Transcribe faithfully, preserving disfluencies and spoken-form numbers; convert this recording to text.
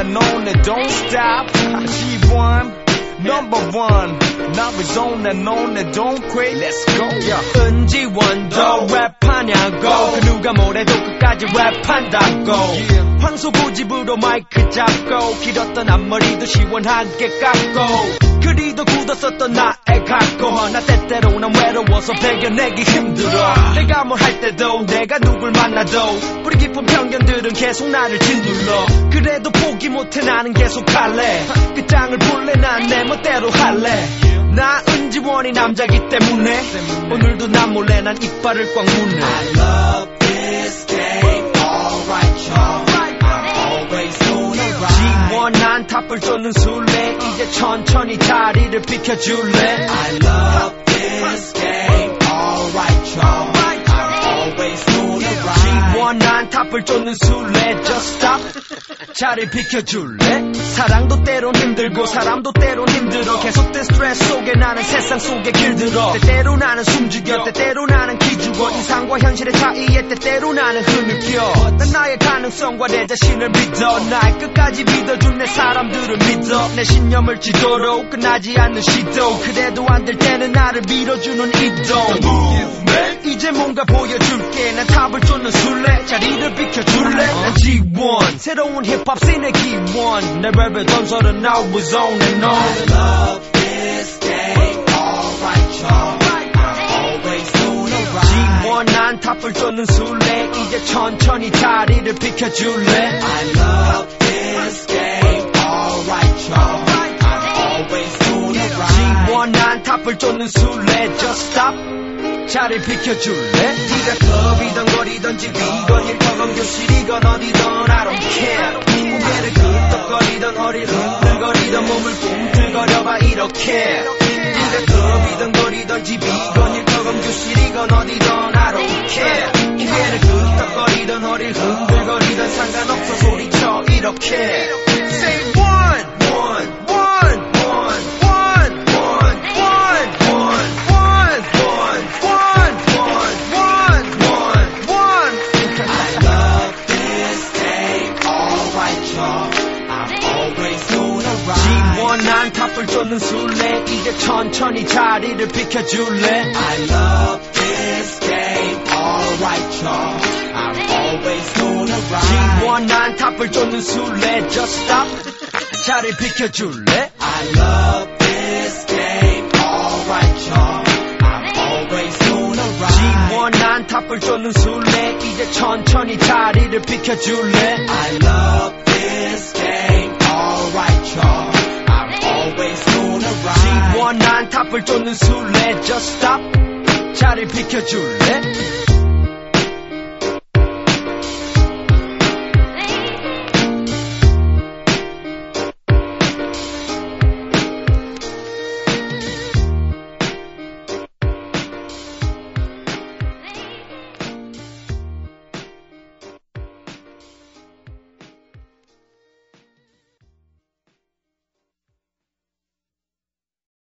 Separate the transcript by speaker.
Speaker 1: and on and don't stop. She won, number one. Now it's on and on and don't quit. Let's go. Yeah.
Speaker 2: 은지원도 랩하냐고 그 누가 뭐래도 끝까지 랩한다고 yeah. 황소고집으로 마이크 잡고 길었던 앞머리도 시원하게 깎고 그리도 굳었었던 나의 각고 나 때때로 난 외로워서 배겨내기 힘들어 내가 뭘 할 때도 내가 누굴 만나도 뿌리 깊은 편견들은 계속 나를 짓눌러 그래도 포기 못해 나는 계속 갈래 끝장을 볼래 난 내 멋대로 할래 나 은지원이 남자기 때문에 오늘도 난 몰래 난 이빨을 꽉 무네
Speaker 3: I love this game alright y'all I'm always doing right
Speaker 2: 지원 난 탑을 쫓는 술래 이제 천천히 자리를 비켜줄래
Speaker 3: I love this game alright y'all I'm always doing right
Speaker 2: 지원 난 탑을 쫓는 술래 Just stop 자리 비켜줄래 사랑도 때론 힘들고 사람도 때론 힘들어 계속된 스트레스 속에 나는 세상 속에 길들어 때때로 나는 숨죽여 때때로 나는 기죽어 이상과 현실의 차이에 때때로 나는 흐느껴 난 나의 가능성과 내 자신을 믿어 날 끝까지 믿어준 내 사람들을 믿어 내 신념을 지도록 끝나지 않는 시도 그래도 안 될 때는 나를 밀어주는 이동 이제 뭔가 보여줄게 난 탑을 쫓는 술래 자리를 비켜줄래 난 지원 새로운 힙합 씬의 기원 내 랩의 전설은 I was on and on
Speaker 3: I love this game alright y'all I'm always doing right
Speaker 2: 지원 난 탑을 쫓는 술래 이제 천천히 자리를 비켜줄래
Speaker 3: I love this game alright y'all I'm always doing right
Speaker 2: 지원 난 탑을 쫓는 술래 Just stop 자리 비켜줄래 네가 클럽이던 거리던 집이건 일터건 교실이건 어디든 I don't care 고개를 끄덕거리던 허리를 흔들거리던 몸을 꿈틀거려봐 이렇게 네가 클럽이던 거리던 집이건 일터건 교실이건 어디든 I don't care 고개를 끄덕거리던 허리를 흔들거리던 상관없어 소리쳐 이렇게 Say one one one one one one one one one one one one one one
Speaker 3: I love this game alright y'all I'm always doing right
Speaker 2: 지원 난 탑을 쫓는 술래 이제 천천히 자리를 비켜줄래
Speaker 3: I love this game alright y'all I'm always doing right
Speaker 2: 지원 난 탑을 쫓는 술래 Just stop 자리 비켜줄래
Speaker 3: I love this game alright y'all I'm always doing right
Speaker 2: 지원 난 탑을 쫓는 술래 이제 천천히 자리를 비켜줄래
Speaker 3: I love this game alright y'all I'm always doing right
Speaker 2: 지원 난 탑을 쫓는 술래 Just stop 자리 비켜줄래